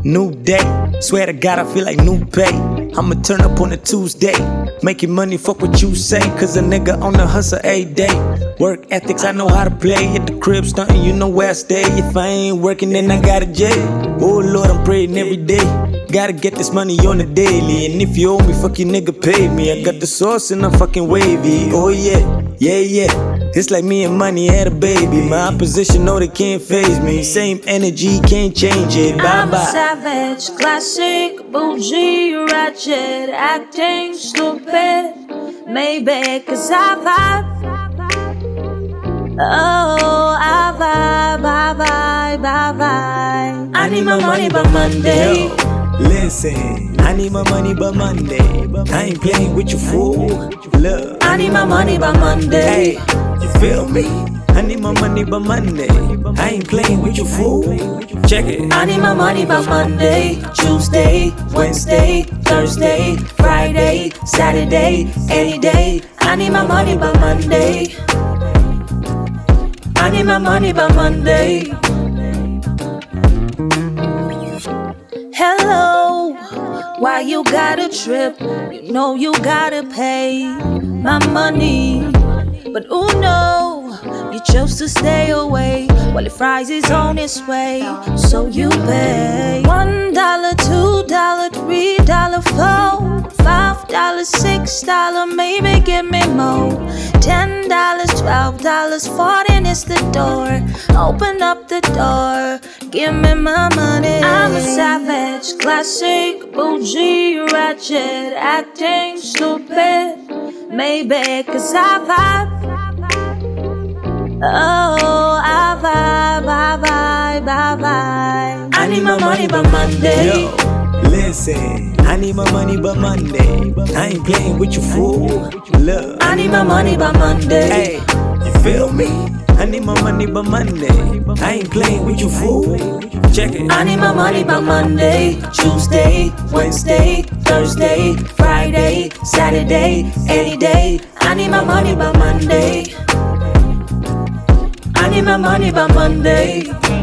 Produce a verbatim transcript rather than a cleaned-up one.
New day, swear to God I feel like new pay. I'ma turn up on a Tuesday, making money, fuck what you say. Cause a nigga on the hustle every day. Work ethics, I know how to play. At the crib stuntin', you know where I stay. If I ain't working, then I got a J. Oh Lord, I'm praying every day. Gotta get this money on the daily. And if you owe me, fuck you nigga, pay me. I got the sauce and I'm fucking wavy. Oh yeah, yeah, yeah. It's like me and money had a baby. My opposition know they can't faze me. Same energy, can't change it. Bye I'm bye. a savage, classic, bougie, ratchet, acting stupid. Maybe cause I vibe. Oh, I vibe, I vibe, I vibe. I need my money by Monday. Yo, listen, I need my money by Monday. I ain't playing with you, fool. Look, I need my money by Monday. hey, you feel me? I need my money by Monday. I ain't playing with you, fool. Check it. I need my money by Monday, Tuesday, Wednesday, Thursday, Friday, Saturday, any day. I need my money by Monday. I need my money by Monday. Hello, why you gotta trip? You know you gotta pay my money. But oh no, you chose to stay away while the fries is on its way. So you pay one dollar, two dollar, three dollar, four, five dollars, six dollar, maybe give me more. Ten dollars, twelve dollars, fourteen is the door. Open up the door, give me my money. I'm a savage, classic, bougie, ratchet, acting stupid. Maybe cause I vibe. Oh, I vibe, I vibe, I vibe. I need my money by Monday. Yo, listen, I need my money by Monday. I ain't playing with you, fool. Look, I need my money by Monday. hey, you feel me? I need my money by Monday. I ain't playing with you, fool. Check it. I need my money by Monday, Tuesday, Wednesday, Thursday, Friday, Saturday, any day. I need my money by Monday. I need my money by Monday.